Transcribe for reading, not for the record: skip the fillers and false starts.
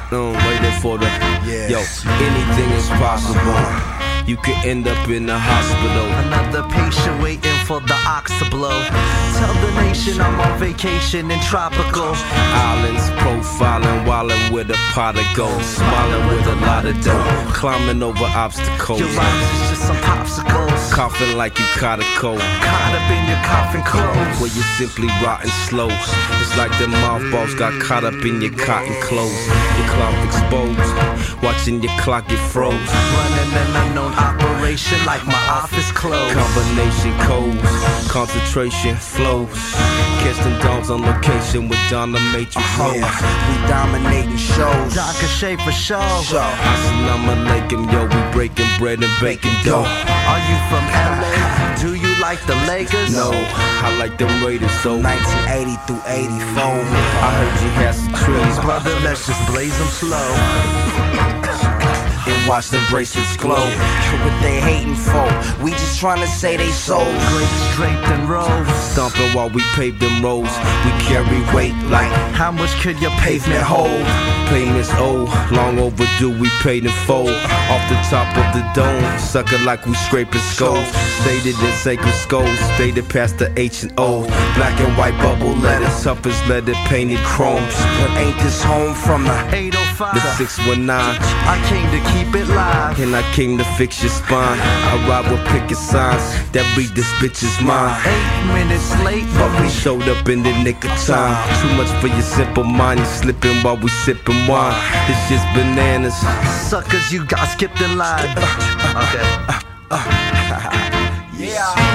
waiting for the yo. Anything is possible. You could end up in the hospital. Another patient waiting for the ox to blow. Tell the nation I'm on vacation in tropical islands, profiling, wildin' with a pot of gold, smiling with a lot of dough, climbing over obstacles. Your life is just some popsicles, coughing like you caught a cold, caught up in your coffin clothes, where you simply rotting slow. It's like the mothballs got caught up in your cotton clothes. Your cloth exposed, watching your clock get froze. Running an unknown operation like my office closed. Combination codes, concentration flows. Catch them dogs on location with Donna Matrix. We dominating shows. Dr. Shay for show. Assalamu alaikum, yo, we breaking bread and baking dough. Are you from LA? Do you like the Lakers? No, I like them Raiders, so 1980 through 84. I heard you had some trees. Brother, let's just blaze them slow and watch them bracelets glow. What they hating for? We just tryna say they souls. Grapes draped in rows, stomping while we pave them roads. We carry weight like how much could your pavement hold? Pain is old, long overdue, we paid in full. Off the top of the dome, sucker like we scraping skulls. Stated in sacred skulls, stated past the H and O. Black and white bubble letters, tough as leather painted chromes. But ain't this home from the 805? The 619. I came to keep it live, and I came to fix your spine. I ride with picket signs that read this bitch's mind. 8 minutes late, but we showed up in the nick of time. Too much for your simple mind, you slipping while we sipping wine. This shit's bananas. Suckers, you got skipped in line. Okay. Yeah.